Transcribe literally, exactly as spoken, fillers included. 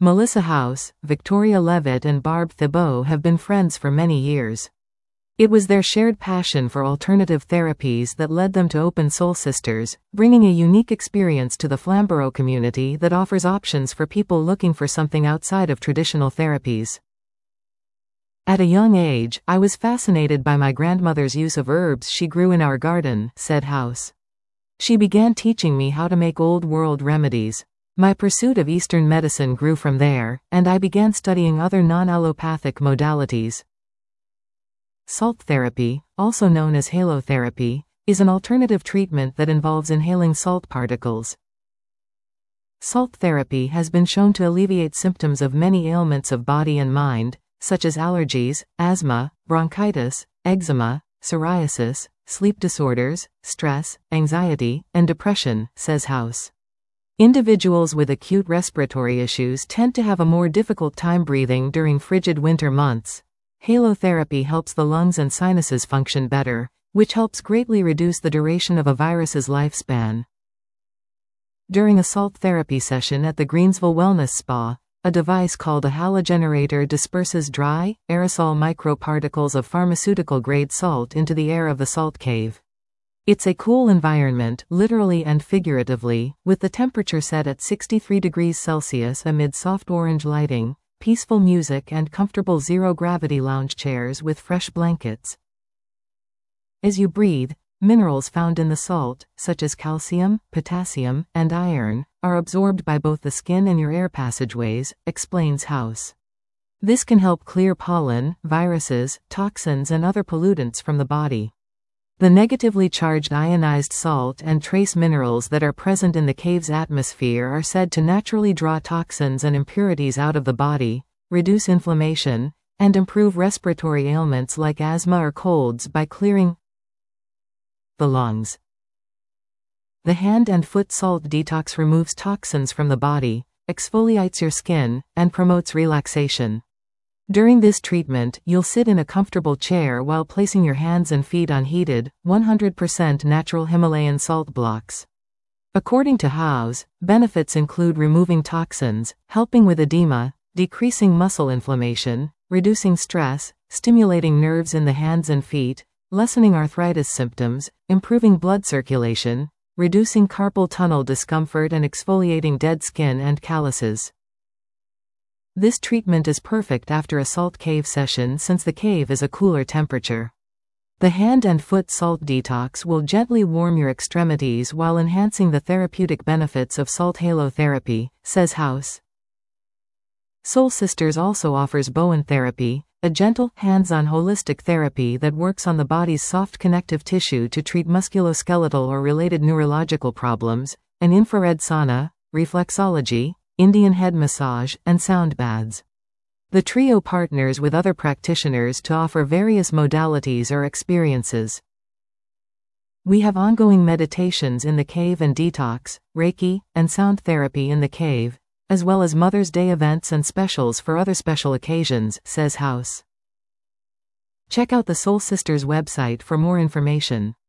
Melissa House, Victoria Levitt and Barb Thibault have been friends for many years. It was their shared passion for alternative therapies that led them to open Soul Sisters, bringing a unique experience to the Flamborough community that offers options for people looking for something outside of traditional therapies. At a young age, I was fascinated by my grandmother's use of herbs she grew in our garden, said House. She began teaching me how to make old-world remedies. My pursuit of Eastern medicine grew from there, and I began studying other non-allopathic modalities. Salt therapy, also known as halotherapy, is an alternative treatment that involves inhaling salt particles. Salt therapy has been shown to alleviate symptoms of many ailments of body and mind, such as allergies, asthma, bronchitis, eczema, psoriasis, sleep disorders, stress, anxiety, and depression, says House. Individuals with acute respiratory issues tend to have a more difficult time breathing during frigid winter months. Halotherapy helps the lungs and sinuses function better, which helps greatly reduce the duration of a virus's lifespan. During a salt therapy session at the Greensville Wellness Spa, a device called a halogenerator disperses dry, aerosol microparticles of pharmaceutical-grade salt into the air of the salt cave. It's a cool environment, literally and figuratively, with the temperature set at sixty-three degrees Celsius amid soft orange lighting, peaceful music and comfortable zero-gravity lounge chairs with fresh blankets. As you breathe, minerals found in the salt, such as calcium, potassium, and iron, are absorbed by both the skin and your air passageways, explains House. This can help clear pollen, viruses, toxins and other pollutants from the body. The negatively charged ionized salt and trace minerals that are present in the cave's atmosphere are said to naturally draw toxins and impurities out of the body, reduce inflammation, and improve respiratory ailments like asthma or colds by clearing the lungs. The hand and foot salt detox removes toxins from the body, exfoliates your skin, and promotes relaxation. During this treatment, you'll sit in a comfortable chair while placing your hands and feet on heated, one hundred percent natural Himalayan salt blocks. According to House, benefits include removing toxins, helping with edema, decreasing muscle inflammation, reducing stress, stimulating nerves in the hands and feet, lessening arthritis symptoms, improving blood circulation, reducing carpal tunnel discomfort and exfoliating dead skin and calluses. This treatment is perfect after a salt cave session since the cave is a cooler temperature. The hand and foot salt detox will gently warm your extremities while enhancing the therapeutic benefits of salt halotherapy, says House. Soul Sisters also offers Bowen therapy, a gentle, hands-on holistic therapy that works on the body's soft connective tissue to treat musculoskeletal or related neurological problems, an infrared sauna, reflexology, Indian head massage, and sound baths. The trio partners with other practitioners to offer various modalities or experiences. We have ongoing meditations in the cave and detox, Reiki, and sound therapy in the cave, as well as Mother's Day events and specials for other special occasions, says House. Check out the Soul Sisters website for more information.